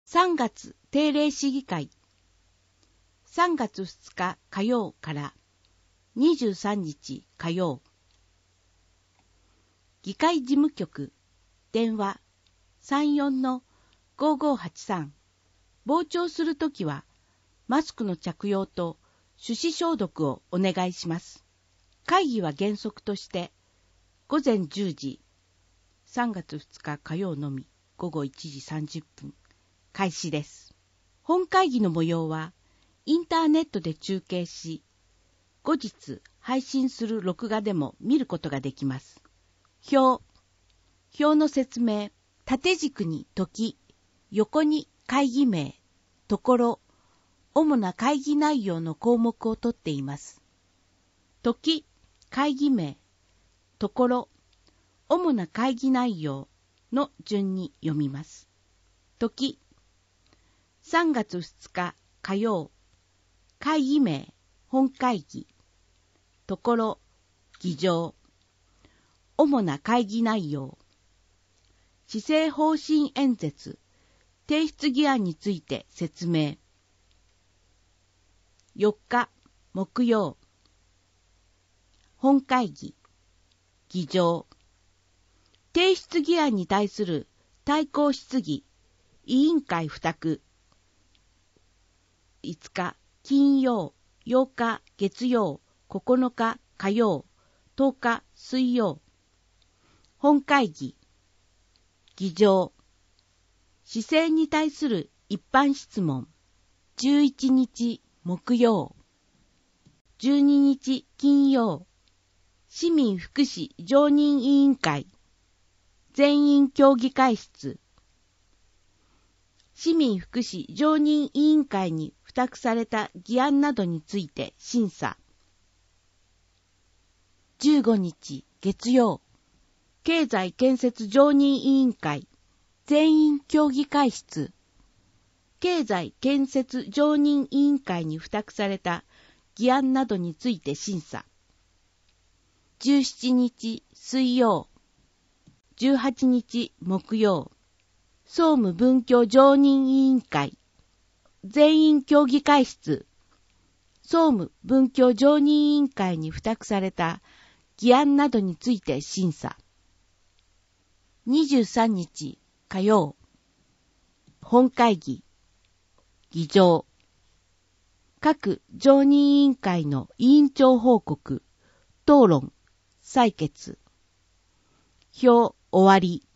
3月定例市議会。3月2日火曜から23日火曜。議会事務局、電話 34-5583。傍聴するときは、マスクの着用と手指消毒をお願いします。会議は原則として、午前10時、3月2日火曜のみ、午後1時30分、開始です。本会議の模様は、インターネットで中継し、後日配信する録画でも見ることができます。表の説明、縦軸に時、横に会議名、ところ、主な会議内容の項目を取っています。時、会議名、ところ、主な会議内容の順に読みます。時、3月2日火曜、会議名、本会議、ところ、議場、主な会議内容、施政方針演説、提出議案について説明。4日、木曜、本会議、議場、提出議案に対する対抗質疑、委員会付託。5日、金曜、8日、月曜、9日、火曜、10日、水曜。本会議、議場、施政に対する一般質問。11日、木曜、12日、金曜、市民福祉常任委員会、全員協議会室。市民福祉常任委員会に付託された議案などについて審査。15日月曜、経済建設常任委員会、全員協議会室。経済建設常任委員会に付託された議案などについて審査。17日水曜、18日木曜、総務文教常任委員会、全員協議会室。総務文教常任委員会に付託された議案などについて審査。23日火曜、本会議、議場、各常任委員会の委員長報告、討論、採決。表終わり。